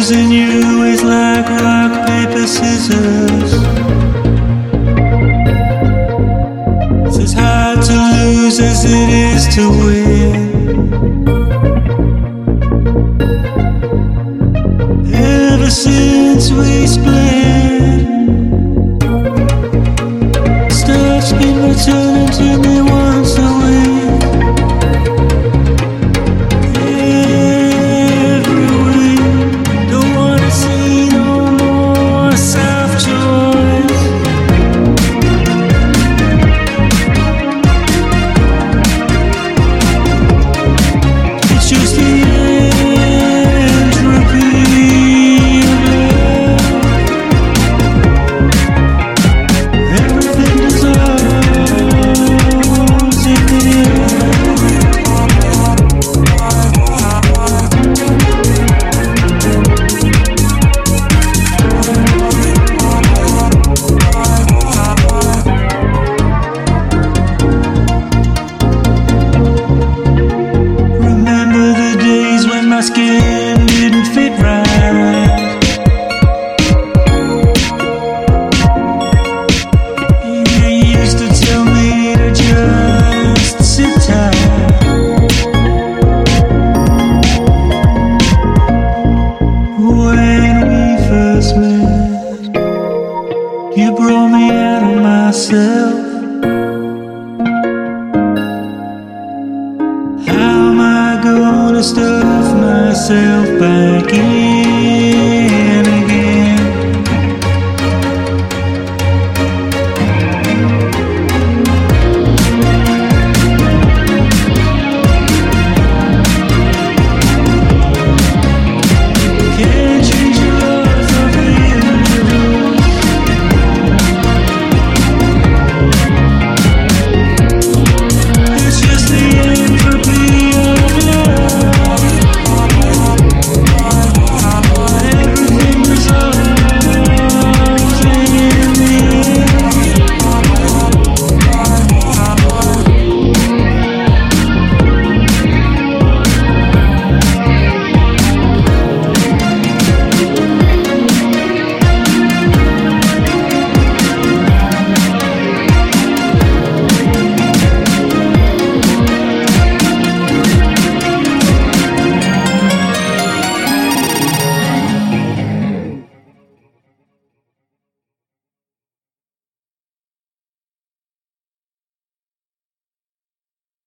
losing you is like rock, paper, scissors. It's as hard to lose as it is to win. Ever since we split, stuff's been returning to me once a week. Every week, don't wanna see no more soft choice. It's just the entropy of love. Everything dissolves in the air. Remember the days when my skin didn't fit right. You used to tell me to just sit tight. When we first met, you brought me out of myself. How am I gonna stuff myself back in?